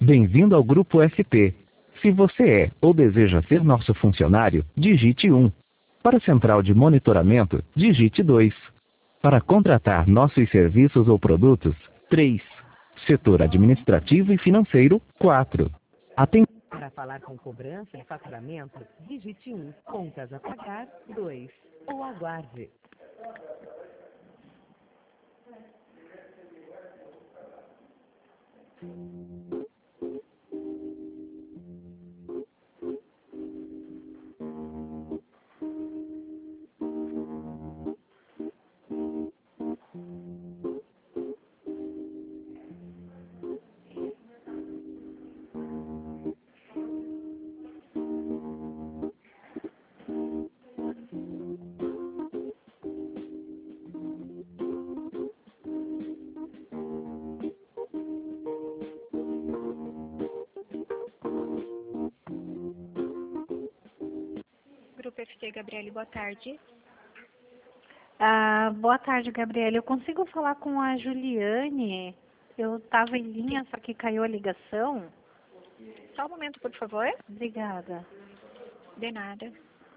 Bem-vindo ao Grupo FP. Se você é ou deseja ser nosso funcionário, digite 1. Para a central de monitoramento, digite 2. Para contratar nossos serviços ou produtos, 3. Setor administrativo e financeiro, 4. Para falar com cobrança e faturamento, digite 1. Contas a pagar, 2. Ou aguarde. Grupo FT, Gabriele, boa tarde. Boa tarde, Gabriela. Eu consigo falar com a Juliane? Eu estava em linha, só que caiu a ligação. Só um momento, por favor. Obrigada. De nada.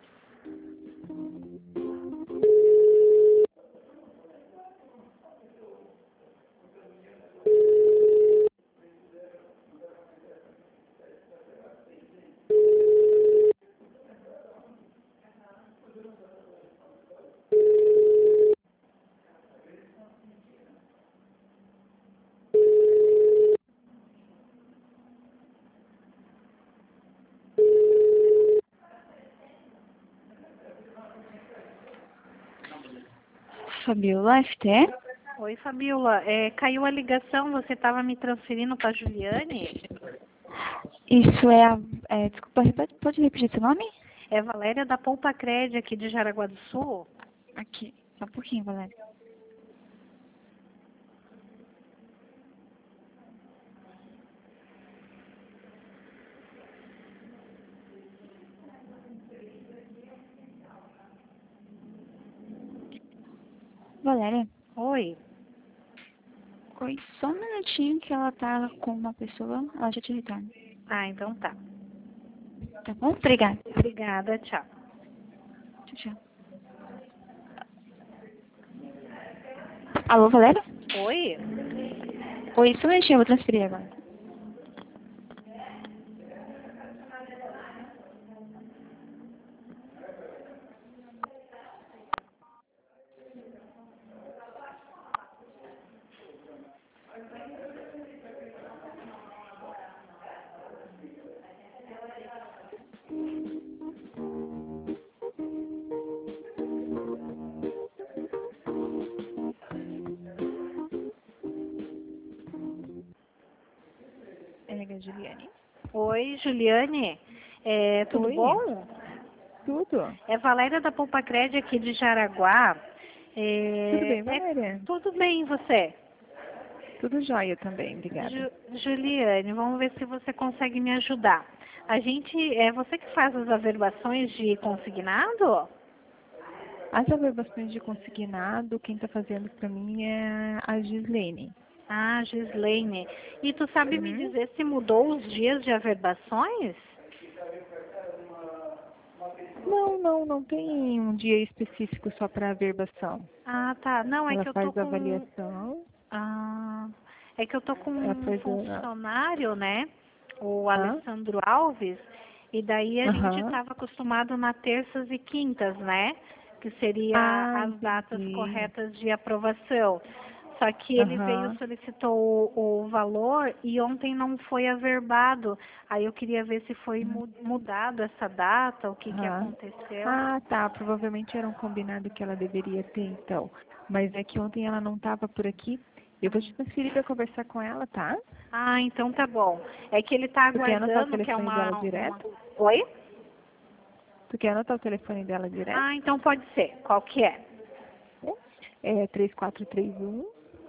Fabiola, FT? Oi, Fabiola. Caiu a ligação, você estava me transferindo para a Juliane? Isso é desculpa, pode repetir seu nome? É Valéria da Poupa Cred, aqui de Jaraguá do Sul. Aqui, só um pouquinho, Valéria. Valéria? Oi. Oi, só um minutinho que ela tá com uma pessoa, ela já te retorna. Então tá. Tá bom? Obrigada. Obrigada, tchau. Tchau, tchau. Alô, Valéria? Oi. Oi, só um minutinho, eu vou transferir agora. Juliane. Oi, Juliane. Tudo Oi. bom? Tudo. É Valéria da Poupa Cred aqui de Jaraguá. Tudo bem, Valéria? Tudo bem, e você? Tudo jóia também, obrigada. Juliane, vamos ver se você consegue me ajudar. É você que faz as averbações de consignado? As averbações de consignado, quem está fazendo para mim é a Gislene. Gislene. E tu sabe me dizer se mudou os dias de averbações? Não tem um dia específico só para averbação. Tá. Não, é Ela que eu faz tô com... avaliação. É que eu tô com um funcionário, né? O Alessandro Alves, e daí a gente estava acostumado na terças e quintas, né? Que seria as datas corretas de aprovação. Só que ele veio, solicitou o valor e ontem não foi averbado. Aí eu queria ver se foi mudado essa data, o que aconteceu. Tá. Provavelmente era um combinado que ela deveria ter, então. Mas é que ontem ela não estava por aqui. Eu vou te transferir para conversar com ela, tá? Então tá bom. É que ele tá Tu quer anotar o aguardando, que é telefone dela direto? Oi? Tu quer anotar o telefone dela direto? Então pode ser. Qual que é? É 3431...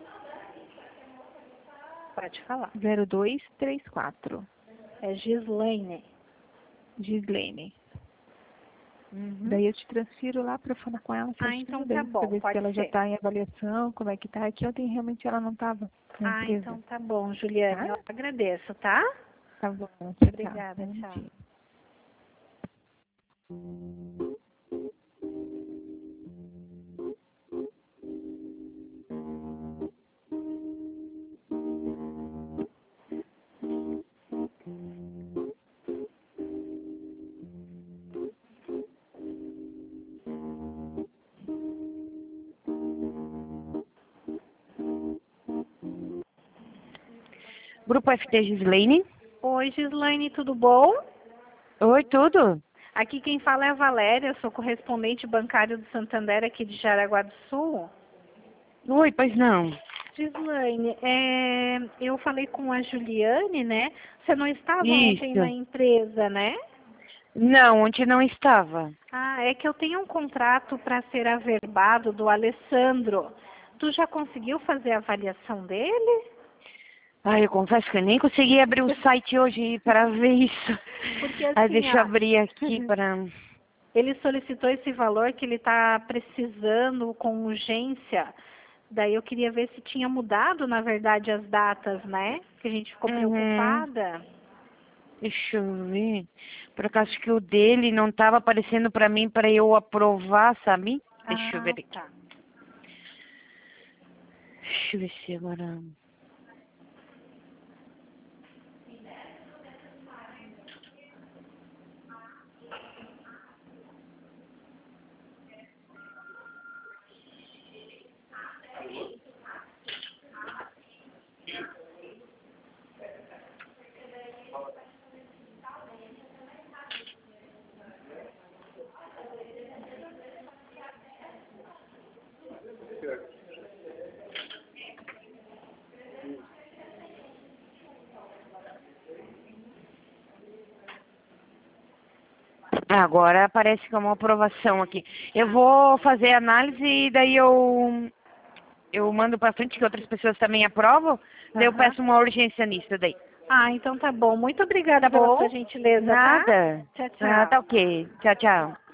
Pode falar. 0234. É Gislene. Gislene. Daí eu te transfiro lá para falar com ela. Então tá bom, para ver pode se ela ser. já está em avaliação, como é que tá. Aqui ontem realmente ela não estava na empresa. Então tá bom, Juliane. Tá? Eu agradeço, tá? Tá bom. Obrigada, tchau. Grupo FT Gislaine. Oi, Gislaine, tudo bom? Oi, tudo? Aqui quem fala é a Valéria, eu sou correspondente bancário do Santander aqui de Jaraguá do Sul. Oi, pois não. Gislaine, eu falei com a Juliane, né? Você não estava ontem Isso. na empresa, né? Não, ontem não estava. Ah, é que eu tenho um contrato para ser averbado do Alessandro. Tu já conseguiu fazer a avaliação dele? Ah, eu confesso que eu nem consegui abrir o site hoje para ver isso. Porque assim, Deixa eu abrir aqui para... Ele solicitou esse valor que ele está precisando com urgência. Daí eu queria ver se tinha mudado, na verdade, as datas, né? Que a gente ficou preocupada. Deixa eu ver. Por acaso que o dele não estava aparecendo para mim para eu aprovar, sabe? Deixa eu ver aqui. Tá. Deixa eu ver se agora... Agora aparece como aprovação aqui. Eu vou fazer a análise e daí eu mando para frente que outras pessoas também aprovam. Daí eu peço uma urgência nisso daí. Ah, então tá bom. Muito obrigada pela sua gentileza, Nada. tá? Tchau, tchau. Ah, tá ok. Tchau, tchau.